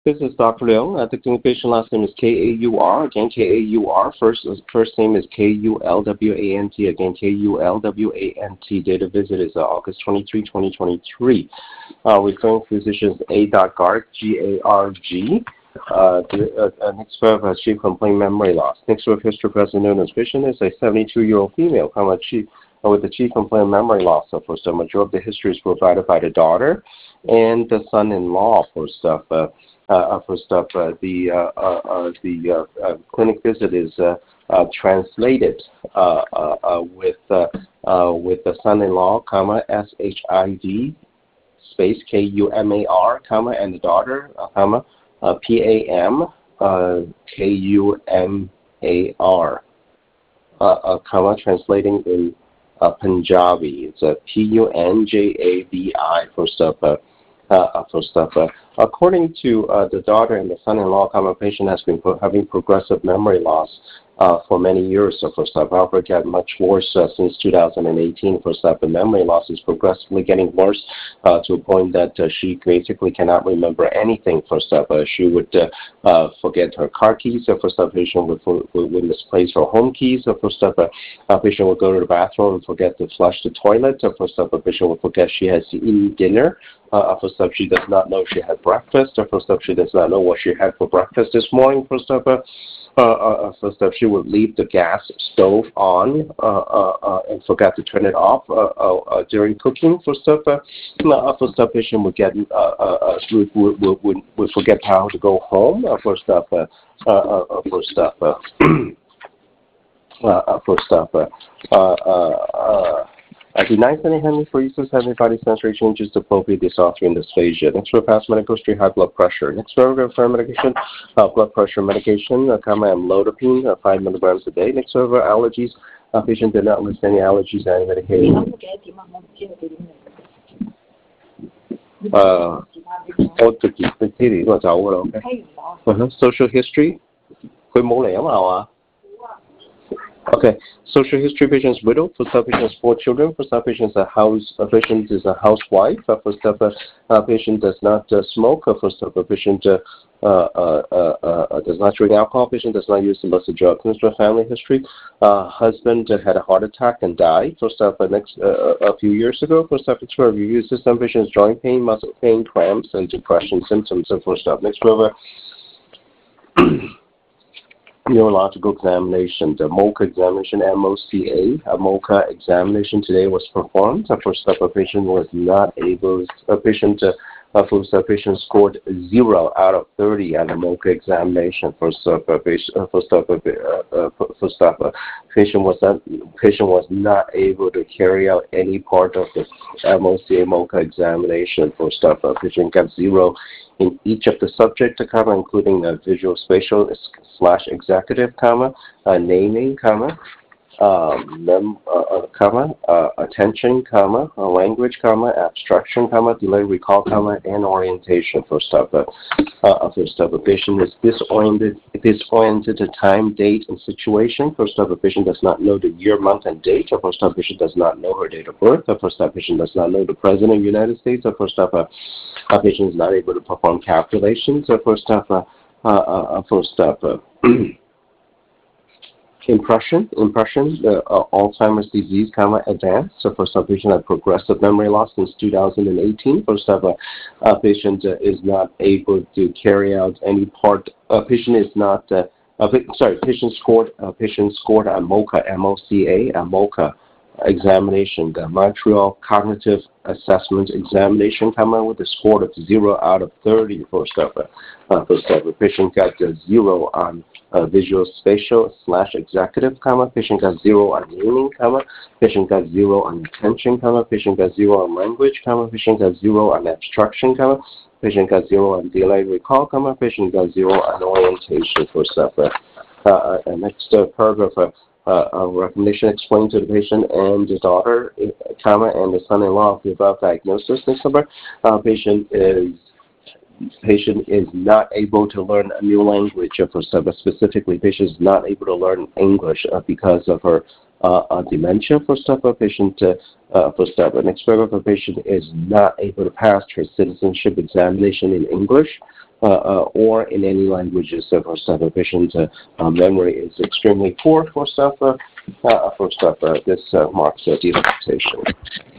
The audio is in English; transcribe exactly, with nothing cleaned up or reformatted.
This is Doctor Liu. Uh, the patient last name is K A U R. Again, K A U R. First, first name is K U L W A N T. Again, K U L W A N T. Date of visit is uh, August twenty-third, twenty twenty-three. Uh, referring physicians A. Garg, G A R G. Uh, the, uh, uh, next verb, uh, chief complaint memory loss. Next verb, history present known as patient is a seventy-two-year-old female. How much chief uh, with the chief complaint memory loss. So for some, majority of the history is provided by the daughter and the son-in-law for stuff. Uh, Uh, for stuff, uh, the uh, uh, uh, the uh, uh, clinic visit is uh, uh, translated uh, uh, uh, with uh, uh, with the son-in-law, comma S H I D space K U M A R, comma and the daughter, uh, comma uh, P A M uh, K U M A R, uh, uh, comma translating in uh, Punjabi. It's a P U N J A B I for stuff. Uh, Uh, for stuff. Uh, according to uh, the daughter and the son-in-law, common patient has been pro- having progressive memory loss uh, for many years. So for stuff, however, it got much worse uh, since two thousand eighteen. For stuff, the memory loss is progressively getting worse uh, to a point that uh, she basically cannot remember anything. For stuff, uh, she would uh, uh, forget her car keys. So for stuff, patient would, would, would misplace her home keys. So for stuff, uh, uh, patient would go to the bathroom and forget to flush the toilet. So for stuff, a patient would forget she has eaten dinner. Uh, for stuff, she does not know she had breakfast. Or for stuff, she does not know what she had for breakfast this morning. For stuff, uh, uh, uh, for stuff, she would leave the gas stove on uh, uh, uh, and forgot to turn it off uh, uh, uh, during cooking. For stuff, uh, uh, for stuff, patient would get uh, uh, would, would, would, would forget how to go home. Uh, for stuff, uh, uh, uh, for stuff, uh, uh, for stuff. Uh, uh, uh, Uh, denies any hemiphresis, having body sensory changes, diplopia, dysarthria, and dysphagia. Next for past medical history, high blood pressure. Next for for medication, uh, blood pressure medication, uh, comma amlodipine, uh, five milligrams a day. Next for allergies, uh, patient did not list any allergies to any medication. Uh, uh-huh. Social history, Okay, social history patient's widow. For some patients, four children. For some patients, a house a patient is a housewife. Uh, for some uh, patient does not uh, smoke. Uh, for some patient uh, uh, uh, uh, does not drink alcohol. Patient does not use illicit drugs. For family history, uh, husband uh, had a heart attack and died. For some uh, next uh, a few years ago. For some for review system patients, joint pain, muscle pain, cramps, and depression symptoms. And for stuff next for neurological examination, the MOCA examination, M O C A, a MOCA examination today was performed. The first step, a patient was not able, a patient, uh, first a patient scored zero out of thirty on the MOCA examination. First step, a patient, uh, first step, uh, uh, first step, a patient was not, patient was not able to carry out any part of the M O C A MOCA examination. First step, a patient got zero in each of the subject, comma, including a visual, spatial slash executive, comma, uh, naming, comma, um, mem, uh, uh, comma, uh, attention, comma, uh, language, comma, abstraction, comma, delay, recall, comma, and orientation. First up, uh, uh, first up, a patient is disoriented, disoriented to time, date, and situation. First up, a patient does not know the year, month, and date. The first up, a patient does not know her date of birth. The first up, a patient does not know the president of the United States. The first up, a, a patient is not able to perform calculations. The first up, uh, uh, uh, first up, uh, Impression, impression, uh, uh, Alzheimer's disease, comma, advanced. So for some patient had progressive memory loss since two thousand eighteen. First up, a, a patient uh, is not able to carry out any part. A patient is not. Uh, uh, sorry, patient scored. Uh, patient scored a MOCA, M O C A, a MOCA examination, the Montreal Cognitive Assessment Examination, comma, with a score of zero out of thirty. First up, uh, first up, a patient got a zero on Uh, visual, spatial, slash executive, comma, patient got zero on meaning, comma, patient got zero on attention, comma, patient got zero on language, comma, patient got zero on abstraction, comma, patient got zero on delay recall, comma, patient got zero on orientation. For stuff. Uh, uh, uh, next uh, paragraph, uh, uh, a recommendation explained to the patient and the daughter, uh, comma, and the son-in-law of the above diagnosis. Next number, uh, patient is patient is not able to learn a new language, uh, for some, specifically, patient is not able to learn English uh, because of her uh, uh, dementia. First of a patient, uh, uh, first of an expert of a patient is not able to pass her citizenship examination in English uh, uh, or in any languages. So first of a patient uh, uh, memory is extremely poor. First of uh, uh, first of uh, this uh, marks a deportation.